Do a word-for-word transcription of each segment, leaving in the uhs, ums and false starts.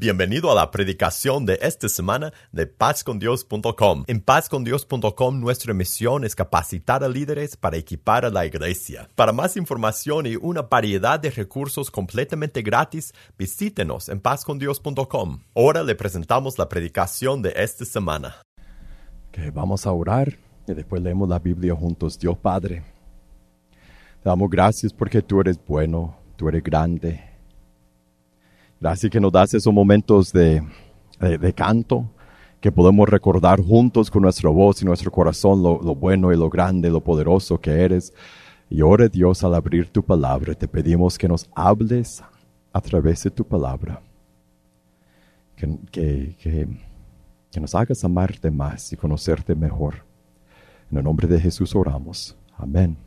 Bienvenido a la predicación de esta semana de paz con dios punto com. En paz con dios punto com nuestra misión es capacitar a líderes para equipar a la iglesia. Para más información y una variedad de recursos completamente gratis, visítenos en paz con dios punto com. Ahora le presentamos la predicación de esta semana. Okay, vamos a orar y después leemos la Biblia juntos. Dios Padre, te damos gracias porque tú eres bueno, tú eres grande. Gracias que nos das esos momentos de, de, de canto, que podemos recordar juntos con nuestra voz y nuestro corazón lo, lo bueno y lo grande, lo poderoso que eres. Y ahora, Dios, al abrir tu palabra, te pedimos que nos hables a través de tu palabra. Que, que, que, que nos hagas amarte más y conocerte mejor. En el nombre de Jesús oramos. Amén.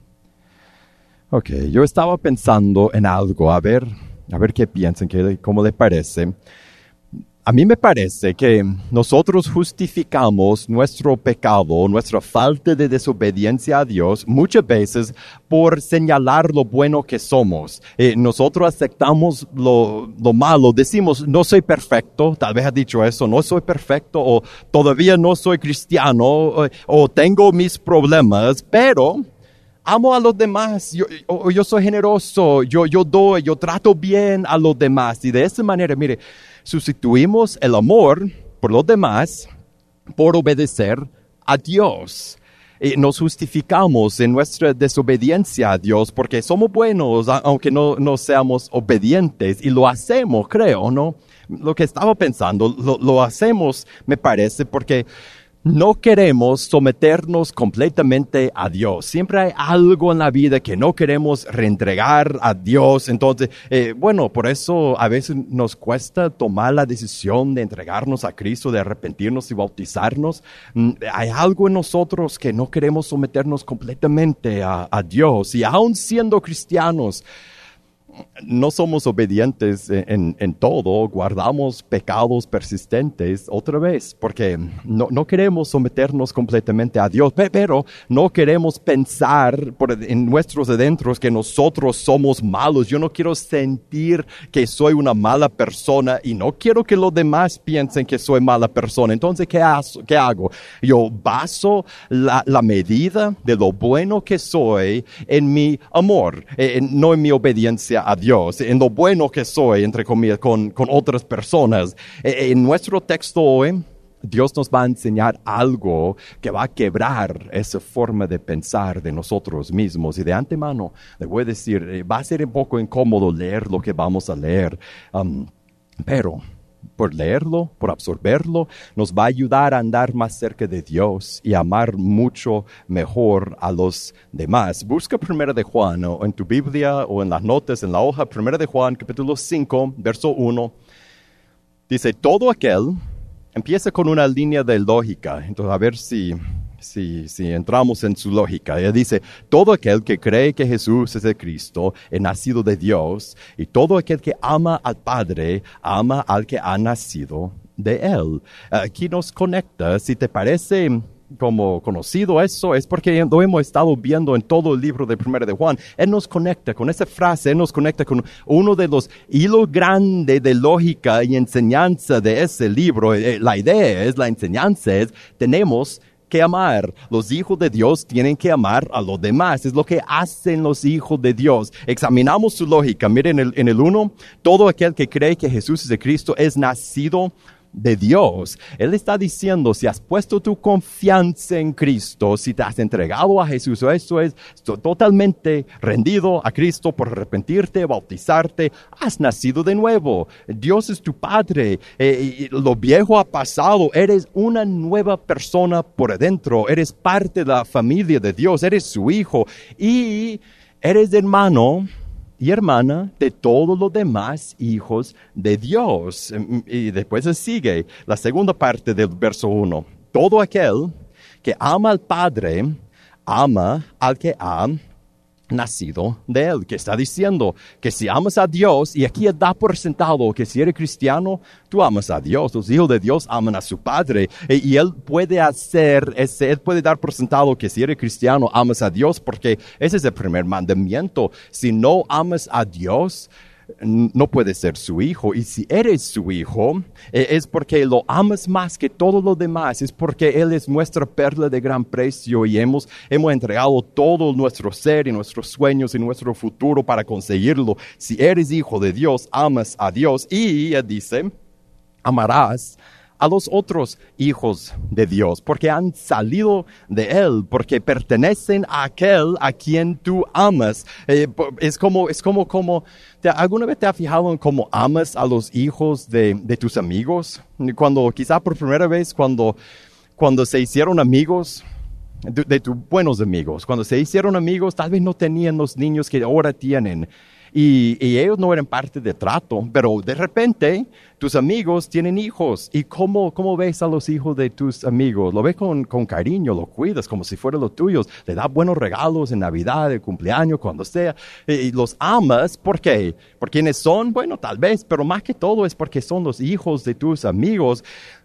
Ok, yo estaba pensando en algo, a ver... A ver qué piensan, qué, cómo les parece. A mí me parece que nosotros justificamos nuestro pecado, nuestra falta de desobediencia a Dios, muchas veces por señalar lo bueno que somos. Eh, nosotros aceptamos lo, lo malo, decimos, no soy perfecto, tal vez ha dicho eso, no soy perfecto, o todavía no soy cristiano, o, o tengo mis problemas, pero... amo a los demás, yo, yo, yo soy generoso, yo, yo doy, yo trato bien a los demás. Y de esa manera, mire, sustituimos el amor por los demás por obedecer a Dios. Y nos justificamos en nuestra desobediencia a Dios porque somos buenos, aunque no, no seamos obedientes. Y lo hacemos, creo, ¿no? Lo que estaba pensando, lo, lo hacemos, me parece, porque... no queremos someternos completamente a Dios. Siempre hay algo en la vida que no queremos reentregar a Dios. Entonces, eh, bueno, por eso a veces nos cuesta tomar la decisión de entregarnos a Cristo, de arrepentirnos y bautizarnos. Mm, hay algo en nosotros que no queremos someternos completamente a, a Dios. Y aún siendo cristianos, no somos obedientes en, en todo, guardamos pecados persistentes otra vez, porque no, no queremos someternos completamente a Dios, pero no queremos pensar por, en nuestros adentros que nosotros somos malos. Yo no quiero sentir que soy una mala persona y no quiero que los demás piensen que soy mala persona. Entonces, ¿qué, hago? ¿Qué hago? Yo baso la, la medida de lo bueno que soy en mi amor, en, no en mi obediencia a Dios, en lo bueno que soy, entre comillas, con, con otras personas. En nuestro texto hoy, Dios nos va a enseñar algo que va a quebrar esa forma de pensar de nosotros mismos. Y de antemano, le voy a decir, va a ser un poco incómodo leer lo que vamos a leer, um, pero... por leerlo, por absorberlo, nos va a ayudar a andar más cerca de Dios y amar mucho mejor a los demás. Busca Primera de Juan, o en tu Biblia o en las notas, en la hoja, Primera de Juan, capítulo cinco, verso uno. Dice, todo aquel, empieza con una línea de lógica. Entonces, a ver si... Si, si entramos en su lógica, ella dice, todo aquel que cree que Jesús es el Cristo, es nacido de Dios, y todo aquel que ama al Padre, ama al que ha nacido de Él. Aquí nos conecta, si te parece como conocido eso, es porque lo hemos estado viendo en todo el libro de Primera de Juan. Él nos conecta con esa frase, Él nos conecta con uno de los hilos grandes de lógica y enseñanza de ese libro. La idea es, la enseñanza es, tenemos que amar. Los hijos de Dios tienen que amar a los demás. Es lo que hacen los hijos de Dios. Examinamos su lógica. Miren en el, en el uno, todo aquel que cree que Jesús es de Cristo es nacido de Dios. Él está diciendo, si has puesto tu confianza en Cristo, si te has entregado a Jesús, eso es totalmente rendido a Cristo por arrepentirte, bautizarte, has nacido de nuevo. Dios es tu Padre. Eh, lo viejo ha pasado. Eres una nueva persona por adentro. Eres parte de la familia de Dios. Eres su hijo. Y eres hermano y hermana de todos los demás hijos de Dios. Y después sigue la segunda parte del verso uno. Todo aquel que ama al Padre, ama al que ha nacido de Él. Que está diciendo que si amas a Dios, y aquí da por sentado que si eres cristiano, tú amas a Dios. Los hijos de Dios aman a su Padre. Y, y Él puede hacer, ese, Él puede dar por sentado que si eres cristiano, amas a Dios, porque ese es el primer mandamiento. Si no amas a Dios, no puedes ser su hijo. Y si eres su hijo, eh, es porque lo amas más que todo lo demás. Es porque Él es nuestra perla de gran precio y hemos, hemos entregado todo nuestro ser y nuestros sueños y nuestro futuro para conseguirlo. Si eres hijo de Dios, amas a Dios y, Él dice, amarás a los otros hijos de Dios, porque han salido de Él, porque pertenecen a aquel a quien tú amas. Eh, es como, es como, como, ¿te, ¿alguna vez te has fijado en cómo amas a los hijos de, de tus amigos? Cuando, quizá por primera vez, cuando, cuando se hicieron amigos, de, de tus buenos amigos, cuando se hicieron amigos, tal vez no tenían los niños que ahora tienen. Y, y ellos no eran parte del trato, pero de repente tus amigos tienen hijos. ¿Y cómo, cómo ves a los hijos de tus amigos? Lo ves con, con cariño, lo cuidas como si fueran los tuyos. Le das buenos regalos en Navidad, en cumpleaños, cuando sea. Y, y los amas, ¿por qué? ¿Por quiénes son? Bueno, tal vez, pero más que todo es porque son los hijos de tus amigos.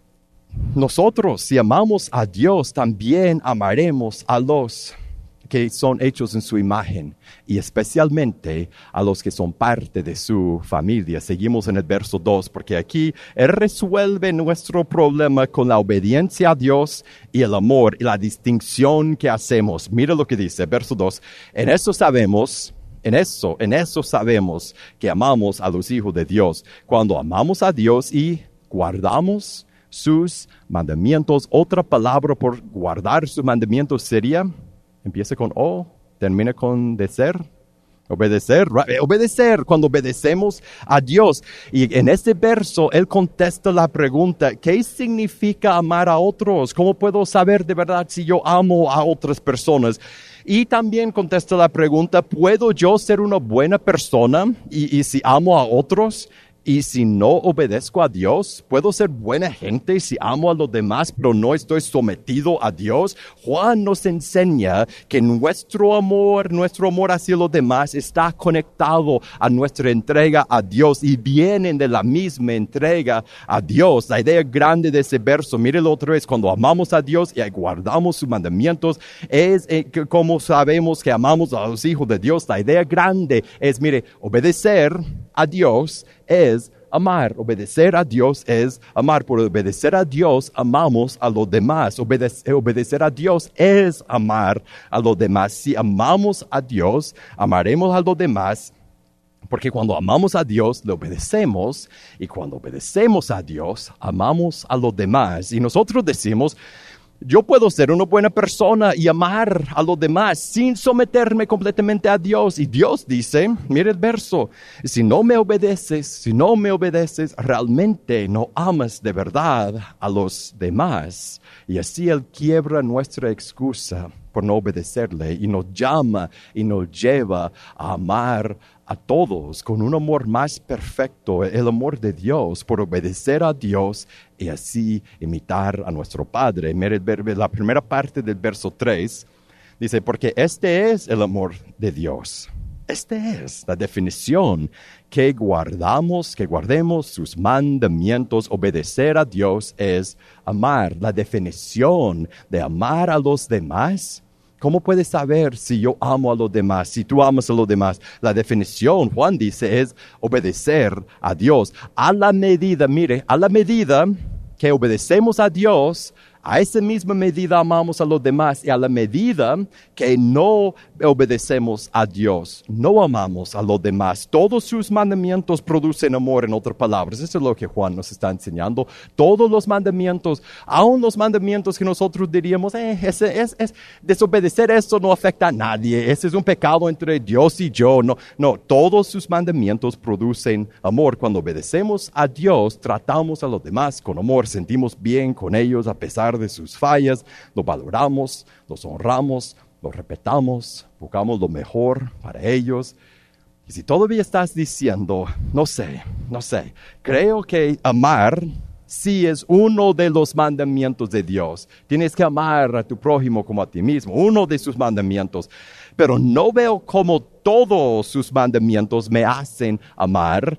Nosotros, si amamos a Dios, también amaremos a los que son hechos en su imagen y especialmente a los que son parte de su familia. Seguimos en el verso dos, porque aquí Él resuelve nuestro problema con la obediencia a Dios y el amor y la distinción que hacemos. Mira lo que dice, verso dos. En eso sabemos, en eso, en eso sabemos que amamos a los hijos de Dios, cuando amamos a Dios y guardamos sus mandamientos. Otra palabra por guardar sus mandamientos sería... Empieza con O, termina con de ser, obedecer, obedecer, cuando obedecemos a Dios. Y en este verso, Él contesta la pregunta, ¿qué significa amar a otros? ¿Cómo puedo saber de verdad si yo amo a otras personas? Y también contesta la pregunta, ¿puedo yo ser una buena persona y, y si amo a otros? Y si no obedezco a Dios, ¿puedo ser buena gente si amo a los demás, pero no estoy sometido a Dios? Juan nos enseña que nuestro amor, nuestro amor hacia los demás está conectado a nuestra entrega a Dios y vienen de la misma entrega a Dios. La idea grande de ese verso, mírelo otra vez, cuando amamos a Dios y guardamos sus mandamientos, es eh, que como sabemos que amamos a los hijos de Dios. La idea grande es, mire, obedecer a Dios es amar. Obedecer a Dios es amar. Por obedecer a Dios, amamos a los demás. Obedece, obedecer a Dios es amar a los demás. Si amamos a Dios, amaremos a los demás. Porque cuando amamos a Dios, le obedecemos. Y cuando obedecemos a Dios, amamos a los demás. Y nosotros decimos, yo puedo ser una buena persona y amar a los demás sin someterme completamente a Dios. Y Dios dice, mire el verso, si no me obedeces, si no me obedeces, realmente no amas de verdad a los demás. Y así Él quiebra nuestra excusa por no obedecerle y nos llama y nos lleva a amar a todos con un amor más perfecto, el amor de Dios, por obedecer a Dios y así imitar a nuestro Padre. Mira la primera parte del verso tres, dice, porque este es el amor de Dios. Esta es la definición, que guardamos, que guardemos sus mandamientos. Obedecer a Dios es amar. La definición de amar a los demás. ¿Cómo puedes saber si yo amo a los demás, si tú amas a los demás? La definición, Juan dice, es obedecer a Dios. A la medida, mire, a la medida que obedecemos a Dios, a esa misma medida amamos a los demás, y a la medida que no obedecemos a Dios, no amamos a los demás. Todos sus mandamientos producen amor, en otras palabras. Eso es lo que Juan nos está enseñando. Todos los mandamientos, aun los mandamientos que nosotros diríamos, eh, ese, es, es, desobedecer eso no afecta a nadie, ese es un pecado entre Dios y yo. No, no, todos sus mandamientos producen amor. Cuando obedecemos a Dios, tratamos a los demás con amor, sentimos bien con ellos a pesar de sus fallas, los valoramos, los honramos, los respetamos, buscamos lo mejor para ellos. Y si todavía estás diciendo, no sé, no sé, creo que amar sí es uno de los mandamientos de Dios. Tienes que amar a tu prójimo como a ti mismo, uno de sus mandamientos. Pero no veo cómo todos sus mandamientos me hacen amar.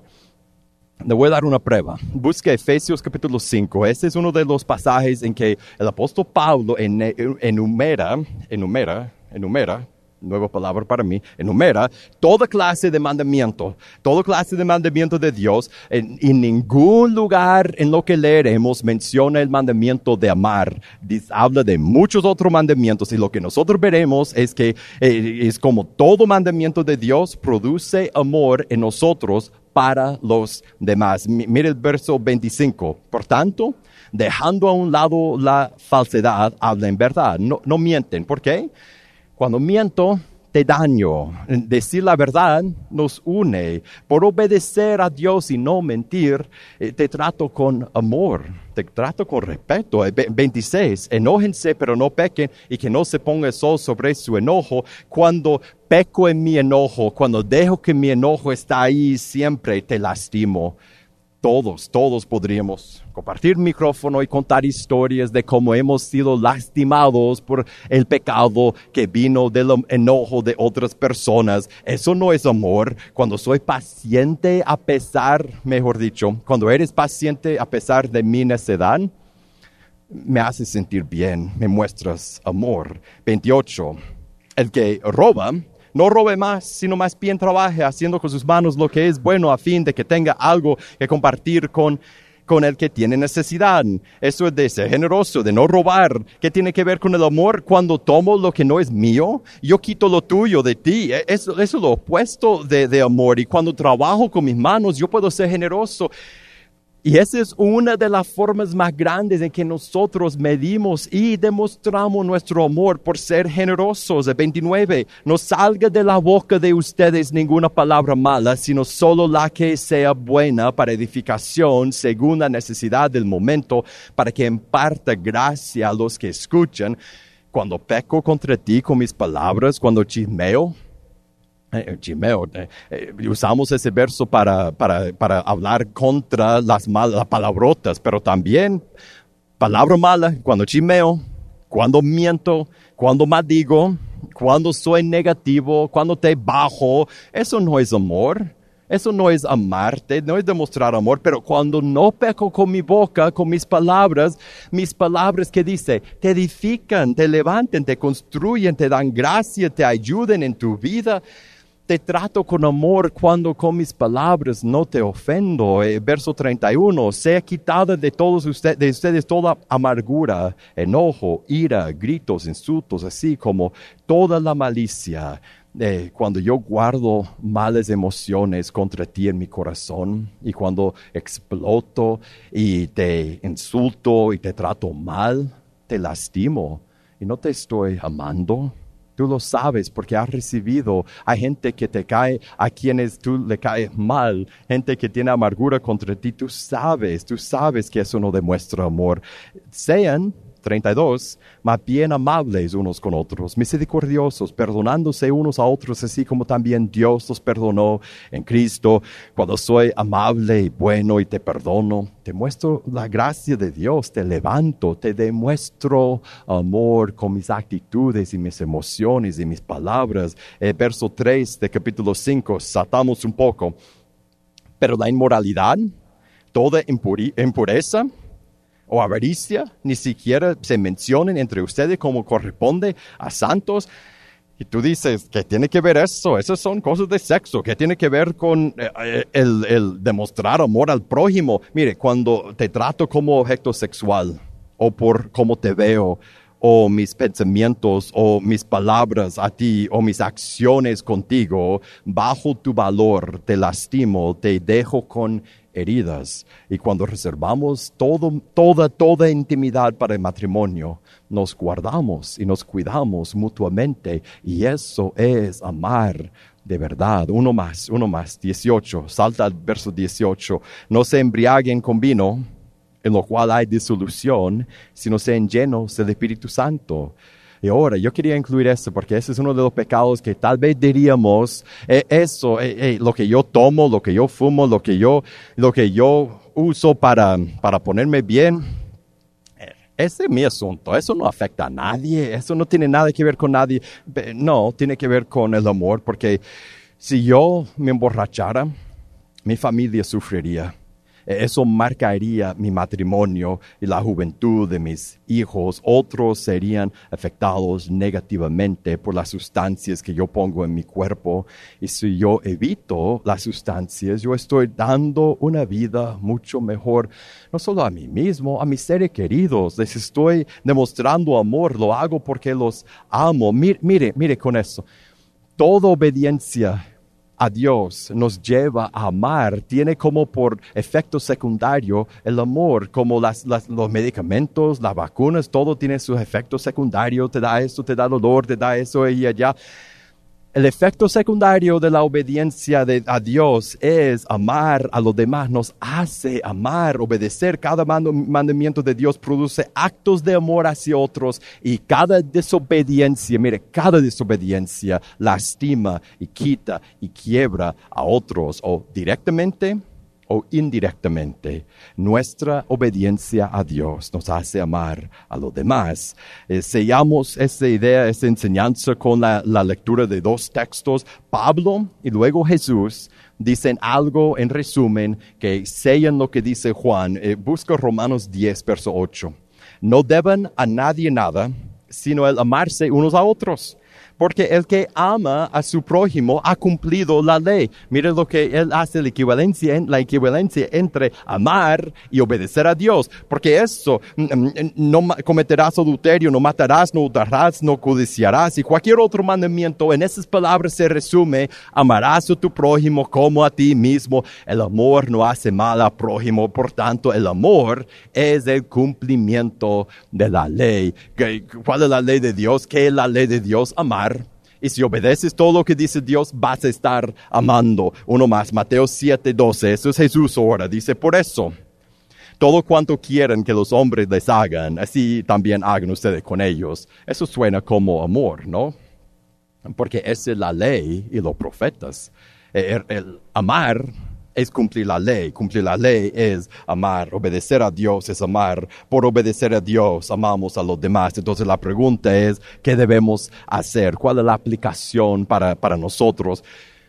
Le voy a dar una prueba. Busque Efesios capítulo cinco. Este es uno de los pasajes en que el apóstol Pablo enumera, enumera, enumera, nueva palabra para mí, enumera toda clase de mandamiento, toda clase de mandamiento de Dios. En, en ningún lugar en lo que leeremos menciona el mandamiento de amar. Dice, habla de muchos otros mandamientos y lo que nosotros veremos es que eh, es como todo mandamiento de Dios produce amor en nosotros para los demás. M- mire el verso veinticinco. Por tanto, dejando a un lado la falsedad, hablen verdad. No, no mienten. ¿Por qué? Cuando miento, te daño. Decir la verdad nos une. Por obedecer a Dios y no mentir, eh, te trato con amor, te trato con respeto. Eh, veintiséis, enójense pero no pequen y que no se ponga el sol sobre su enojo. Cuando peco en mi enojo, cuando dejo que mi enojo está ahí, siempre te lastimo. Todos, todos podríamos compartir micrófono y contar historias de cómo hemos sido lastimados por el pecado que vino del enojo de otras personas. Eso no es amor. Cuando soy paciente a pesar, mejor dicho, cuando eres paciente a pesar de mi necedad, me hace sentir bien, me muestras amor. veintiocho. El que roba, no robe más, sino más bien trabaje haciendo con sus manos lo que es bueno a fin de que tenga algo que compartir con, con el que tiene necesidad. Eso es de ser generoso, de no robar. ¿Qué tiene que ver con el amor? Cuando tomo lo que no es mío, yo quito lo tuyo de ti. Eso, eso es lo opuesto de, de amor. Y cuando trabajo con mis manos, yo puedo ser generoso. Y esa es una de las formas más grandes en que nosotros medimos y demostramos nuestro amor por ser generosos. El veintinueve, no salga de la boca de ustedes ninguna palabra mala, sino solo la que sea buena para edificación según la necesidad del momento, para que imparta gracia a los que escuchan. Cuando peco contra ti con mis palabras, cuando chismeo, Eh, Chimeo, eh, eh, usamos ese verso para, para, para hablar contra las malas palabrotas, pero también palabra mala, cuando chimeo, cuando miento, cuando maldigo, cuando soy negativo, cuando te bajo. Eso no es amor, eso no es amarte, no es demostrar amor. Pero cuando no peco con mi boca, con mis palabras, mis palabras que dice, te edifican, te levantan, te construyen, te dan gracia, te ayudan en tu vida. Te trato con amor cuando con mis palabras no te ofendo. Eh, verso treinta y uno, sea quitada de todos usted, de ustedes toda amargura, enojo, ira, gritos, insultos, así como toda la malicia. Eh, cuando yo guardo malas emociones contra ti en mi corazón y cuando exploto y te insulto y te trato mal, te lastimo y no te estoy amando. Tú lo sabes porque has recibido. Hay gente que te cae, a quienes tú le caes mal, gente que tiene amargura contra ti. Tú sabes, tú sabes que eso no demuestra amor. Sean, treinta y dos, más bien amables unos con otros, misericordiosos, perdonándose unos a otros, así como también Dios los perdonó en Cristo. Cuando soy amable y bueno y te perdono, te muestro la gracia de Dios, te levanto, te demuestro amor con mis actitudes y mis emociones y mis palabras. Eh, verso tres de capítulo cinco, saltamos un poco. Pero la inmoralidad, toda impuri- impureza, o avaricia, ni siquiera se mencionan entre ustedes como corresponde a santos. Y tú dices, ¿qué tiene que ver eso? Esas son cosas de sexo. ¿Qué tiene que ver con eh, el, el demostrar amor al prójimo? Mire, cuando te trato como objeto sexual, o por cómo te veo, o mis pensamientos, o mis palabras a ti, o mis acciones contigo, bajo tu valor, te lastimo, te dejo con heridas. Y cuando reservamos todo, toda, toda intimidad para el matrimonio, nos guardamos y nos cuidamos mutuamente. Y eso es amar de verdad. Uno más, uno más. dieciocho. Salta al verso dieciocho. No se embriaguen con vino, en lo cual hay disolución, sino sean llenos del Espíritu Santo. Y ahora, yo quería incluir eso porque ese es uno de los pecados que tal vez diríamos, eh, eso, eh, eh, lo que yo tomo, lo que yo fumo, lo que yo, lo que yo uso para, para ponerme bien, eh, ese es mi asunto. Eso no afecta a nadie, eso no tiene nada que ver con nadie. No, tiene que ver con el amor, porque si yo me emborrachara, mi familia sufriría. Eso marcaría mi matrimonio y la juventud de mis hijos. Otros serían afectados negativamente por las sustancias que yo pongo en mi cuerpo. Y si yo evito las sustancias, yo estoy dando una vida mucho mejor, no solo a mí mismo, a mis seres queridos. Les estoy demostrando amor, lo hago porque los amo. Mire, mire, mire con eso. Toda obediencia a Dios nos lleva a amar, tiene como por efecto secundario el amor, como las, las, los medicamentos, las vacunas, todo tiene sus efectos secundarios, te da esto, te da dolor, te da eso y allá. El efecto secundario de la obediencia de, a Dios es amar a los demás, nos hace amar, obedecer. Cada mando, mandamiento de Dios produce actos de amor hacia otros y cada desobediencia, mire, cada desobediencia lastima y quita y quiebra a otros o directamente o indirectamente. Nuestra obediencia a Dios nos hace amar a los demás. Eh, sellamos esta idea, esta enseñanza con la, la lectura de dos textos. Pablo y luego Jesús dicen algo en resumen que sellan lo que dice Juan. Eh, busca Romanos diez, verso ocho. No deben a nadie nada, sino el amarse unos a otros. Porque el que ama a su prójimo ha cumplido la ley. Mire lo que él hace, la equivalencia, la equivalencia entre amar y obedecer a Dios. Porque eso, no cometerás adulterio, no matarás, no hurtarás, no codiciarás. Y cualquier otro mandamiento, en esas palabras se resume, amarás a tu prójimo como a ti mismo. El amor no hace mal al prójimo. Por tanto, el amor es el cumplimiento de la ley. ¿Cuál es la ley de Dios? ¿Qué es la ley de Dios? Amar. Y si obedeces todo lo que dice Dios, vas a estar amando. Uno más, Mateo siete, doce. Eso es Jesús ahora. Dice, por eso, todo cuanto quieren que los hombres les hagan, así también hagan ustedes con ellos. Eso suena como amor, ¿no? Porque esa es la ley y los profetas. El, el amar es cumplir la ley. Cumplir la ley es amar. Obedecer a Dios es amar. Por obedecer a Dios, amamos a los demás. Entonces la pregunta es, ¿qué debemos hacer? ¿Cuál es la aplicación para, para nosotros?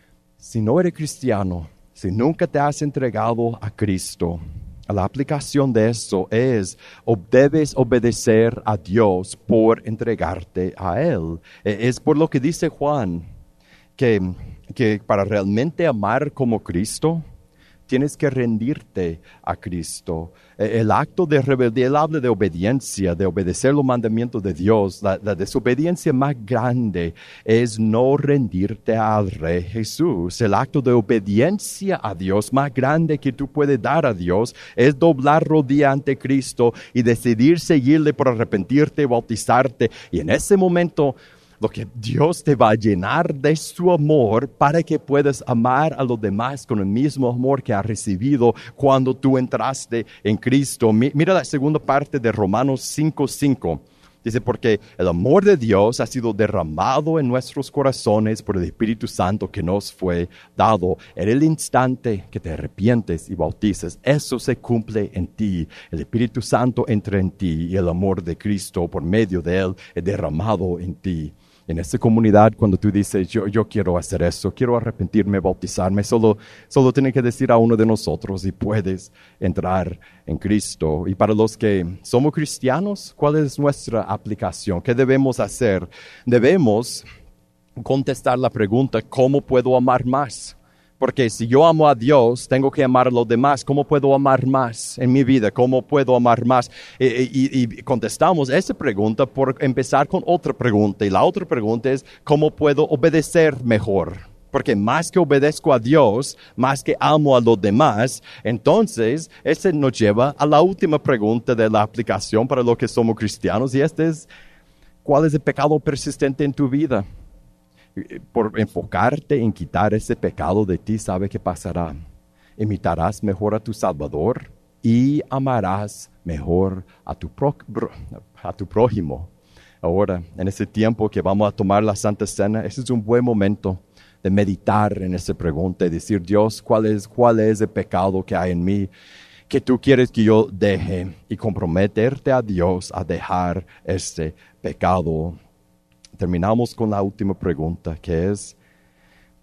Si no eres cristiano, si nunca te has entregado a Cristo, la aplicación de eso es, debes obedecer a Dios por entregarte a Él. Es por lo que dice Juan, que, que para realmente amar como Cristo, tienes que rendirte a Cristo. El acto de rebeldía, él habla de obediencia, de obedecer los mandamientos de Dios. La, la desobediencia más grande es no rendirte al Rey Jesús. El acto de obediencia a Dios más grande que tú puedes dar a Dios es doblar rodilla ante Cristo y decidir seguirle por arrepentirte y bautizarte. Y en ese momento, lo que Dios te va a llenar de su amor para que puedas amar a los demás con el mismo amor que has recibido cuando tú entraste en Cristo. Mira la segunda parte de Romanos cinco, cinco. Dice, porque el amor de Dios ha sido derramado en nuestros corazones por el Espíritu Santo que nos fue dado. En el instante que te arrepientes y bautizas, eso se cumple en ti. El Espíritu Santo entra en ti y el amor de Cristo por medio de Él es derramado en ti. En esta comunidad, cuando tú dices, yo, yo quiero hacer eso, quiero arrepentirme, bautizarme, solo, solo tienes que decir a uno de nosotros y puedes entrar en Cristo. Y para los que somos cristianos, ¿cuál es nuestra aplicación? ¿Qué debemos hacer? Debemos contestar la pregunta, ¿cómo puedo amar más? Porque si yo amo a Dios, tengo que amar a los demás. ¿Cómo puedo amar más en mi vida? ¿Cómo puedo amar más? Y, y, y contestamos esa pregunta por empezar con otra pregunta. Y la otra pregunta es, ¿cómo puedo obedecer mejor? Porque más que obedezco a Dios, más que amo a los demás, entonces ese nos lleva a la última pregunta de la aplicación para los que somos cristianos. Y esta es, ¿cuál es el pecado persistente en tu vida? Por enfocarte en quitar ese pecado de ti, ¿sabe qué pasará? Imitarás mejor a tu Salvador y amarás mejor a tu, pro, a tu prójimo. Ahora, en ese tiempo que vamos a tomar la Santa Cena, ese es un buen momento de meditar en esa pregunta y decir, Dios, ¿cuál es, cuál es el pecado que hay en mí que tú quieres que yo deje? Y comprometerte a Dios a dejar este pecado. Terminamos con la última pregunta, que es,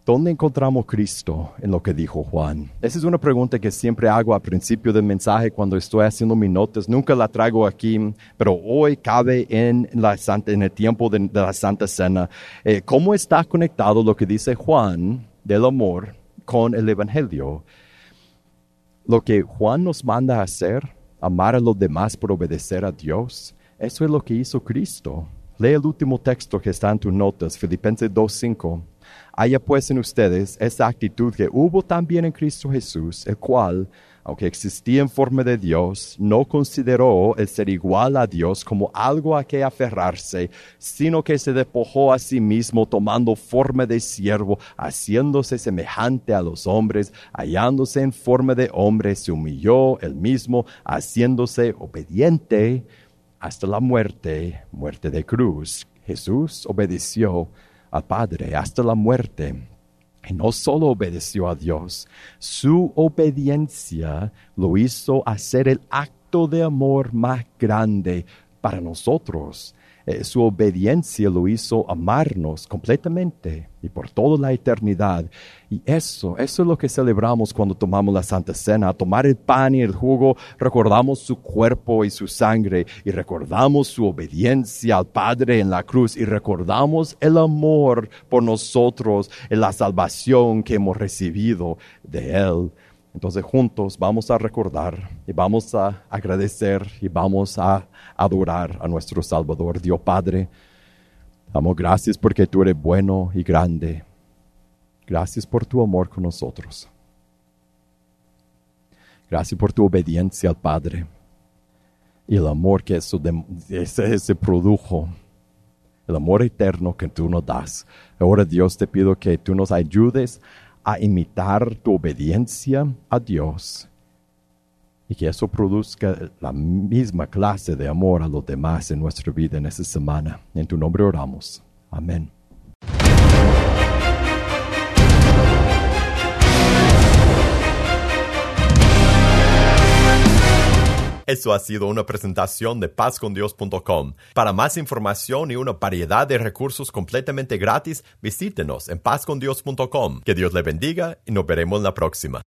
¿Dónde encontramos Cristo en lo que dijo Juan? Esa es una pregunta que siempre hago al principio del mensaje cuando estoy haciendo mis notas. Nunca la traigo aquí, pero hoy cabe en, la Santa, en el tiempo de, de la Santa Cena. Eh, ¿Cómo está conectado lo que dice Juan del amor con el Evangelio? Lo que Juan nos manda a hacer, amar a los demás por obedecer a Dios, eso es lo que hizo Cristo. Lee el último texto que está en tus notas, Filipenses dos cinco. Haya pues en ustedes esa actitud que hubo también en Cristo Jesús, el cual, aunque existía en forma de Dios, no consideró el ser igual a Dios como algo a que aferrarse, sino que se despojó a sí mismo, tomando forma de siervo, haciéndose semejante a los hombres, hallándose en forma de hombre, se humilló él mismo, haciéndose obediente hasta la muerte, muerte de cruz. Jesús obedeció al Padre hasta la muerte. Y no solo obedeció a Dios, su obediencia lo hizo hacer el acto de amor más grande para nosotros. Eh, su obediencia lo hizo amarnos completamente y por toda la eternidad. Y eso, eso es lo que celebramos cuando tomamos la Santa Cena. Al tomar el pan y el jugo, recordamos su cuerpo y su sangre, y recordamos su obediencia al Padre en la cruz, y recordamos el amor por nosotros en la salvación que hemos recibido de Él. Entonces juntos vamos a recordar y vamos a agradecer y vamos a adorar a nuestro Salvador. Dios Padre, damos gracias porque tú eres bueno y grande. Gracias por tu amor con nosotros. Gracias por tu obediencia al Padre y el amor que eso de, ese, ese produjo. El amor eterno que tú nos das. Ahora Dios, te pido que tú nos ayudes a imitar tu obediencia a Dios y que eso produzca la misma clase de amor a los demás en nuestra vida en esta semana. En tu nombre oramos. Amén. Eso ha sido una presentación de paz con dios punto com. Para más información y una variedad de recursos completamente gratis, visítenos en paz con dios punto com. Que Dios le bendiga y nos veremos la próxima.